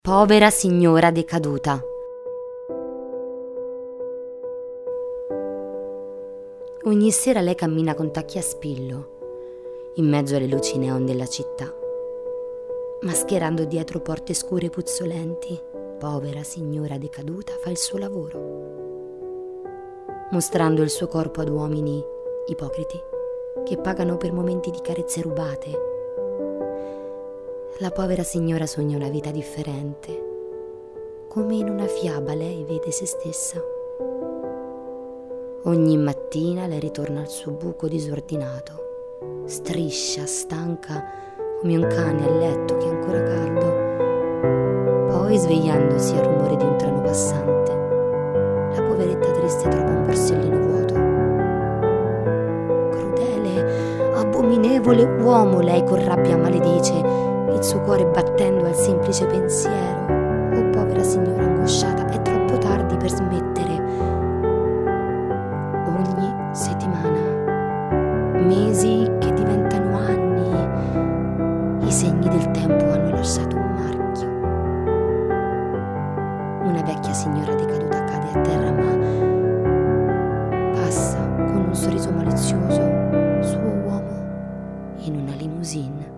Povera signora decaduta. Ogni sera lei cammina con tacchi a spillo, in mezzo alle luci neon della città, mascherando dietro porte scure e puzzolenti. Povera signora decaduta fa il suo lavoro, mostrando il suo corpo ad uomini ipocriti che pagano per momenti di carezze rubate. La povera signora sogna una vita differente. Come in una fiaba lei vede se stessa. Ogni mattina lei ritorna al suo buco disordinato, striscia, stanca come un cane a letto che è ancora caldo. Poi, svegliandosi al rumore di un treno passante, la poveretta triste trova un borsellino vuoto. Crudele, abominevole uomo, lei con rabbia maledice, il suo cuore battendo al semplice pensiero: oh povera signora angosciata, è troppo tardi per smettere. Ogni settimana, mesi che diventano anni, i segni del tempo hanno lasciato un marchio. Una vecchia signora decaduta cade a terra, ma passa con un sorriso malizioso suo uomo in una limousine.